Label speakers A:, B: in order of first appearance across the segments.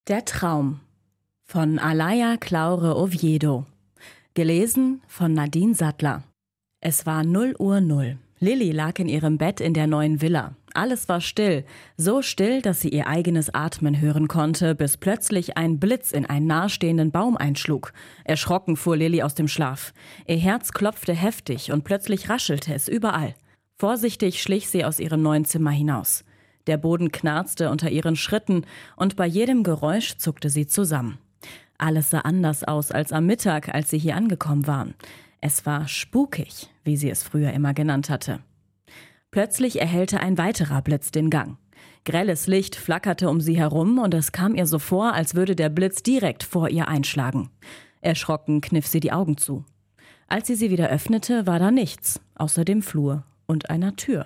A: Der Traum von Alaia Claure Oviedo. Gelesen von Nadine Sattler. Es war 0:00. Lilly lag in ihrem Bett in der neuen Villa. Alles war still, so still, dass sie ihr eigenes Atmen hören konnte, bis plötzlich ein Blitz in einen nahestehenden Baum einschlug. Erschrocken fuhr Lilly aus dem Schlaf. Ihr Herz klopfte heftig und plötzlich raschelte es überall. Vorsichtig schlich sie aus ihrem neuen Zimmer hinaus. Der Boden knarzte unter ihren Schritten und bei jedem Geräusch zuckte sie zusammen. Alles sah anders aus als am Mittag, als sie hier angekommen waren. Es war spukig, wie sie es früher immer genannt hatte. Plötzlich erhellte ein weiterer Blitz den Gang. Grelles Licht flackerte um sie herum und es kam ihr so vor, als würde der Blitz direkt vor ihr einschlagen. Erschrocken kniff sie die Augen zu. Als sie wieder öffnete, war da nichts, außer dem Flur und einer Tür.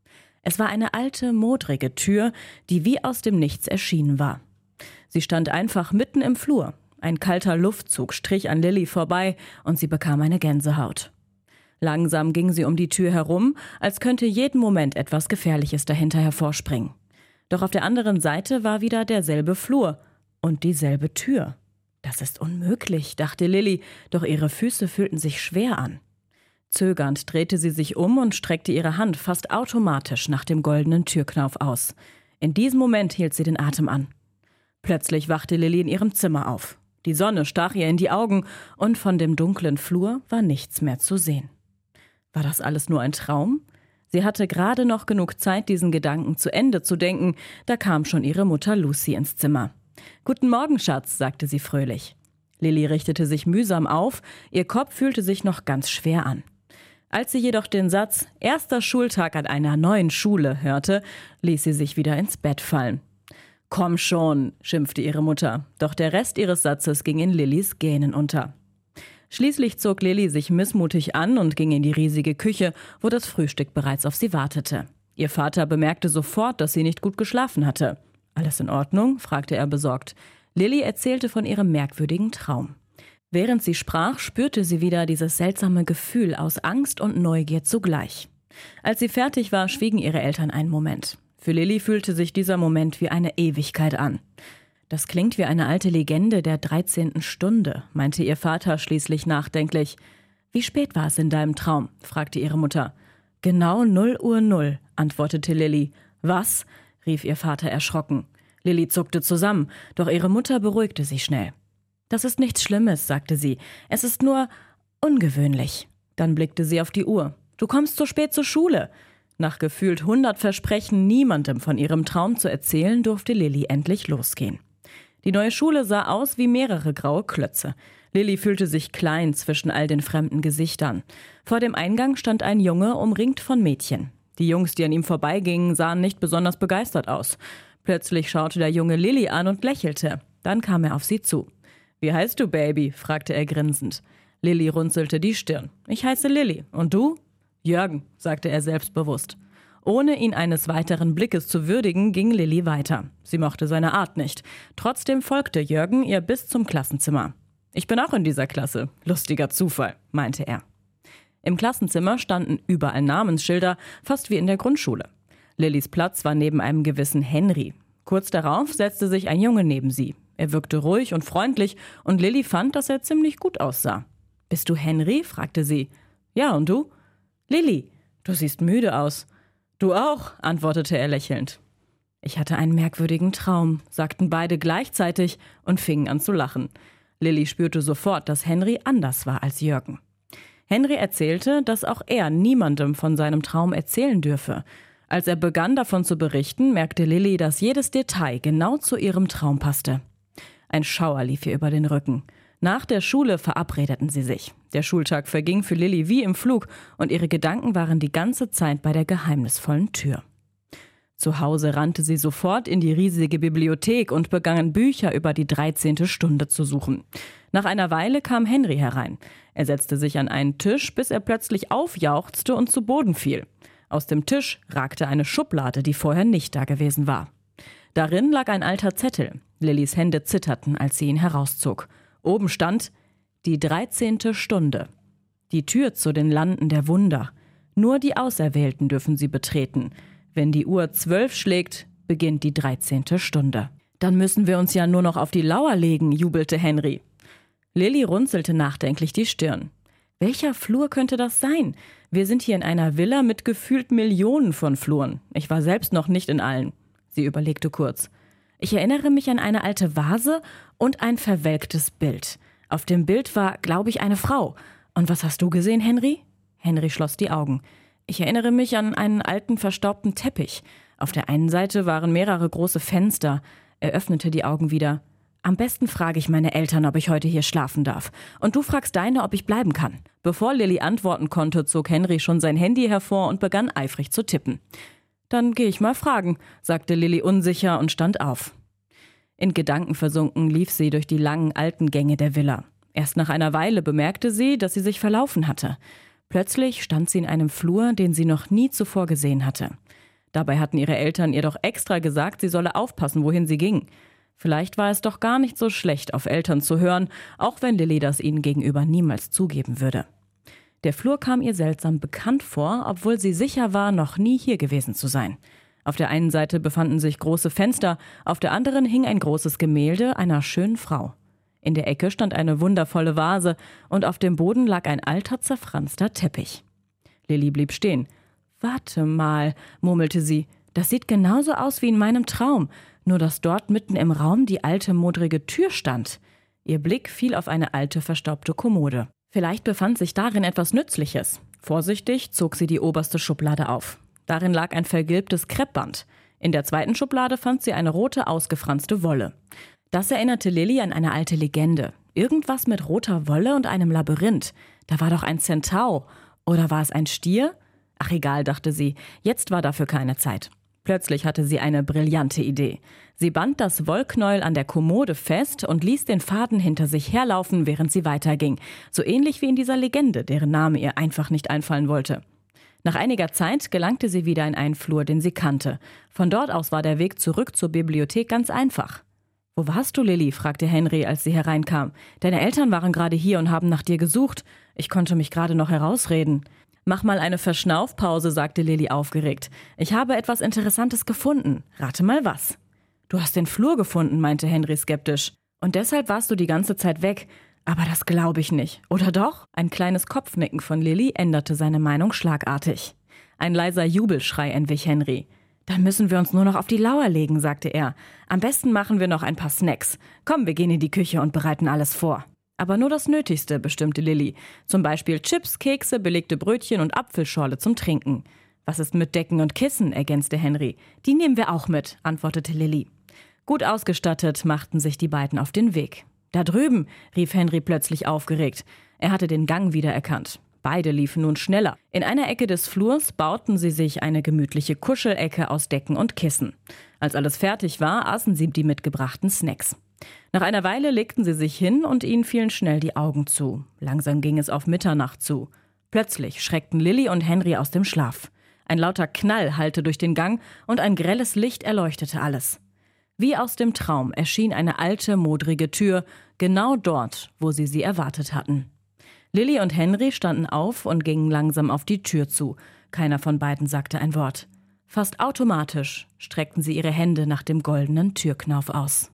A: Es war eine alte, modrige Tür, die wie aus dem Nichts erschienen war. Sie stand einfach mitten im Flur. Ein kalter Luftzug strich an Lilly vorbei und sie bekam eine Gänsehaut. Langsam ging sie um die Tür herum, als könnte jeden Moment etwas Gefährliches dahinter hervorspringen. Doch auf der anderen Seite war wieder derselbe Flur und dieselbe Tür. Das ist unmöglich, dachte Lilly, doch ihre Füße fühlten sich schwer an. Zögernd drehte sie sich um und streckte ihre Hand fast automatisch nach dem goldenen Türknauf aus. In diesem Moment hielt sie den Atem an. Plötzlich wachte Lilly in ihrem Zimmer auf. Die Sonne stach ihr in die Augen und von dem dunklen Flur war nichts mehr zu sehen. War das alles nur ein Traum? Sie hatte gerade noch genug Zeit, diesen Gedanken zu Ende zu denken, da kam schon ihre Mutter Lucy ins Zimmer. »Guten Morgen, Schatz«, sagte sie fröhlich. Lilly richtete sich mühsam auf, ihr Kopf fühlte sich noch ganz schwer an. Als sie jedoch den Satz »erster Schultag an einer neuen Schule« hörte, ließ sie sich wieder ins Bett fallen. »Komm schon«, schimpfte ihre Mutter, doch der Rest ihres Satzes ging in Lillys Gähnen unter. Schließlich zog Lilly sich missmutig an und ging in die riesige Küche, wo das Frühstück bereits auf sie wartete. Ihr Vater bemerkte sofort, dass sie nicht gut geschlafen hatte. »Alles in Ordnung?« fragte er besorgt. Lilly erzählte von ihrem merkwürdigen Traum. Während sie sprach, spürte sie wieder dieses seltsame Gefühl aus Angst und Neugier zugleich. Als sie fertig war, schwiegen ihre Eltern einen Moment. Für Lilly fühlte sich dieser Moment wie eine Ewigkeit an. »Das klingt wie eine alte Legende der 13. Stunde«, meinte ihr Vater schließlich nachdenklich. »Wie spät war es in deinem Traum?« fragte ihre Mutter. »Genau 0:00«, antwortete Lilly. »Was?« rief ihr Vater erschrocken. Lilly zuckte zusammen, doch ihre Mutter beruhigte sie schnell. »Das ist nichts Schlimmes«, sagte sie. »Es ist nur ungewöhnlich.« Dann blickte sie auf die Uhr. »Du kommst zu spät zur Schule.« Nach gefühlt 100 Versprechen, niemandem von ihrem Traum zu erzählen, durfte Lilly endlich losgehen. Die neue Schule sah aus wie mehrere graue Klötze. Lilly fühlte sich klein zwischen all den fremden Gesichtern. Vor dem Eingang stand ein Junge, umringt von Mädchen. Die Jungs, die an ihm vorbeigingen, sahen nicht besonders begeistert aus. Plötzlich schaute der Junge Lilly an und lächelte. Dann kam er auf sie zu. »Wie heißt du, Baby?« fragte er grinsend. Lilly runzelte die Stirn. »Ich heiße Lilly. Und du?« »Jürgen«, sagte er selbstbewusst. Ohne ihn eines weiteren Blickes zu würdigen, ging Lilly weiter. Sie mochte seine Art nicht. Trotzdem folgte Jürgen ihr bis zum Klassenzimmer. »Ich bin auch in dieser Klasse. Lustiger Zufall«, meinte er. Im Klassenzimmer standen überall Namensschilder, fast wie in der Grundschule. Lillys Platz war neben einem gewissen Henry. Kurz darauf setzte sich ein Junge neben sie. Er wirkte ruhig und freundlich und Lilly fand, dass er ziemlich gut aussah. »Bist du Henry?« fragte sie. »Ja, und du?« »Lilly, du siehst müde aus.« »Du auch«, antwortete er lächelnd. »Ich hatte einen merkwürdigen Traum«, sagten beide gleichzeitig und fingen an zu lachen. Lilly spürte sofort, dass Henry anders war als Jürgen. Henry erzählte, dass auch er niemandem von seinem Traum erzählen dürfe. Als er begann, davon zu berichten, merkte Lilly, dass jedes Detail genau zu ihrem Traum passte. Ein Schauer lief ihr über den Rücken. Nach der Schule verabredeten sie sich. Der Schultag verging für Lilly wie im Flug und ihre Gedanken waren die ganze Zeit bei der geheimnisvollen Tür. Zu Hause rannte sie sofort in die riesige Bibliothek und begann Bücher über die 13. Stunde zu suchen. Nach einer Weile kam Henry herein. Er setzte sich an einen Tisch, bis er plötzlich aufjauchzte und zu Boden fiel. Aus dem Tisch ragte eine Schublade, die vorher nicht da gewesen war. Darin lag ein alter Zettel. Lillys Hände zitterten, als sie ihn herauszog. Oben stand: Die 13. Stunde. Die Tür zu den Landen der Wunder. Nur die Auserwählten dürfen sie betreten. Wenn die Uhr 12 schlägt, beginnt die 13. Stunde. Dann müssen wir uns ja nur noch auf die Lauer legen, jubelte Henry. Lilly runzelte nachdenklich die Stirn. Welcher Flur könnte das sein? Wir sind hier in einer Villa mit gefühlt Millionen von Fluren. Ich war selbst noch nicht in allen. Sie überlegte kurz. Ich erinnere mich an eine alte Vase und ein verwelktes Bild. Auf dem Bild war, glaube ich, eine Frau. Und was hast du gesehen, Henry? Henry schloss die Augen. Ich erinnere mich an einen alten, verstaubten Teppich. Auf der einen Seite waren mehrere große Fenster. Er öffnete die Augen wieder. Am besten frage ich meine Eltern, ob ich heute hier schlafen darf. Und du fragst deine, ob ich bleiben kann. Bevor Lilly antworten konnte, zog Henry schon sein Handy hervor und begann eifrig zu tippen. Dann gehe ich mal fragen, sagte Lilly unsicher und stand auf. In Gedanken versunken lief sie durch die langen alten Gänge der Villa. Erst nach einer Weile bemerkte sie, dass sie sich verlaufen hatte. Plötzlich stand sie in einem Flur, den sie noch nie zuvor gesehen hatte. Dabei hatten ihre Eltern ihr doch extra gesagt, sie solle aufpassen, wohin sie ging. Vielleicht war es doch gar nicht so schlecht, auf Eltern zu hören, auch wenn Lilly das ihnen gegenüber niemals zugeben würde. Der Flur kam ihr seltsam bekannt vor, obwohl sie sicher war, noch nie hier gewesen zu sein. Auf der einen Seite befanden sich große Fenster, auf der anderen hing ein großes Gemälde einer schönen Frau. In der Ecke stand eine wundervolle Vase und auf dem Boden lag ein alter, zerfranster Teppich. Lilly blieb stehen. »Warte mal«, murmelte sie, »das sieht genauso aus wie in meinem Traum, nur dass dort mitten im Raum die alte, modrige Tür stand.« Ihr Blick fiel auf eine alte, verstaubte Kommode. Vielleicht befand sich darin etwas Nützliches. Vorsichtig zog sie die oberste Schublade auf. Darin lag ein vergilbtes Kreppband. In der zweiten Schublade fand sie eine rote, ausgefranste Wolle. Das erinnerte Lilly an eine alte Legende. Irgendwas mit roter Wolle und einem Labyrinth. Da war doch ein Zentaur. Oder war es ein Stier? Ach egal, dachte sie, jetzt war dafür keine Zeit. Plötzlich hatte sie eine brillante Idee. Sie band das Wollknäuel an der Kommode fest und ließ den Faden hinter sich herlaufen, während sie weiterging. So ähnlich wie in dieser Legende, deren Name ihr einfach nicht einfallen wollte. Nach einiger Zeit gelangte sie wieder in einen Flur, den sie kannte. Von dort aus war der Weg zurück zur Bibliothek ganz einfach. »Wo warst du, Lilly?« fragte Henry, als sie hereinkam. »Deine Eltern waren gerade hier und haben nach dir gesucht. Ich konnte mich gerade noch herausreden.« »Mach mal eine Verschnaufpause«, sagte Lilly aufgeregt. »Ich habe etwas Interessantes gefunden. Rate mal was.« »Du hast den Flur gefunden«, meinte Henry skeptisch. »Und deshalb warst du die ganze Zeit weg. Aber das glaube ich nicht. Oder doch?« Ein kleines Kopfnicken von Lilly änderte seine Meinung schlagartig. Ein leiser Jubelschrei entwich Henry. »Dann müssen wir uns nur noch auf die Lauer legen«, sagte er. »Am besten machen wir noch ein paar Snacks. Komm, wir gehen in die Küche und bereiten alles vor.« »Aber nur das Nötigste«, bestimmte Lilly. »Zum Beispiel Chips, Kekse, belegte Brötchen und Apfelschorle zum Trinken.« »Was ist mit Decken und Kissen?«, ergänzte Henry. »Die nehmen wir auch mit«, antwortete Lilly. Gut ausgestattet machten sich die beiden auf den Weg. »Da drüben«, rief Henry plötzlich aufgeregt. Er hatte den Gang wiedererkannt. Beide liefen nun schneller. In einer Ecke des Flurs bauten sie sich eine gemütliche Kuschelecke aus Decken und Kissen. Als alles fertig war, aßen sie die mitgebrachten Snacks. Nach einer Weile legten sie sich hin und ihnen fielen schnell die Augen zu. Langsam ging es auf Mitternacht zu. Plötzlich schreckten Lilly und Henry aus dem Schlaf. Ein lauter Knall hallte durch den Gang und ein grelles Licht erleuchtete alles. Wie aus dem Traum erschien eine alte, modrige Tür, genau dort, wo sie erwartet hatten. Lilly und Henry standen auf und gingen langsam auf die Tür zu. Keiner von beiden sagte ein Wort. Fast automatisch streckten sie ihre Hände nach dem goldenen Türknauf aus.